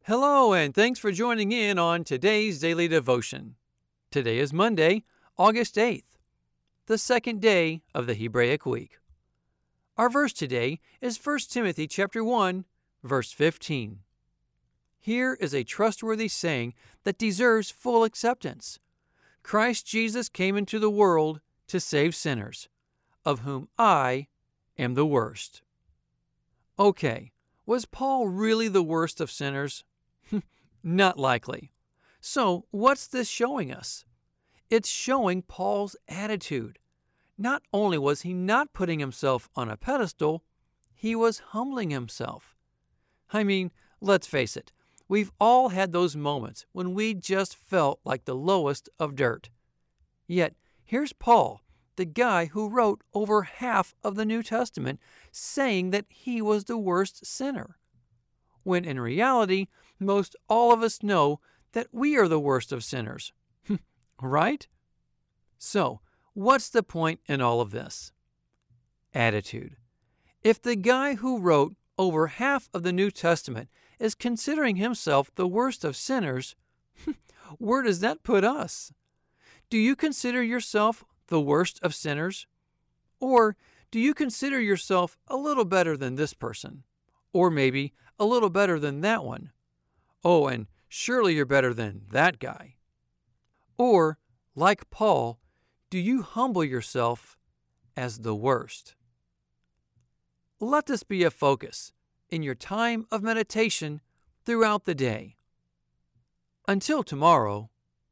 Hello, and thanks for joining in on today's daily devotion. Today is Monday, August 8th, the second day of the Hebraic week. Our verse today is 1 Timothy chapter 1, verse 15. Here is a trustworthy saying that deserves full acceptance. Christ Jesus came into the world to save sinners, of whom I am the worst. Okay, was Paul really the worst of sinners? Not likely. So, what's this showing us? It's showing Paul's attitude. Not only was he not putting himself on a pedestal, he was humbling himself. I mean, let's face it, we've all had those moments when we just felt like the lowest of dirt. Yet, here's Paul, the guy who wrote over half of the New Testament, saying that he was the worst sinner, when in reality, most all of us know that we are the worst of sinners. Right? So, what's the point in all of this? Attitude. If the guy who wrote over half of the New Testament is considering himself the worst of sinners, where does that put us? Do you consider yourself the worst of sinners? Or do you consider yourself a little better than this person? Or maybe a little better than that one? Oh, and surely you're better than that guy. Or, like Paul, do you humble yourself as the worst? Let this be a focus in your time of meditation throughout the day. Until tomorrow,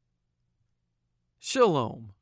Shalom.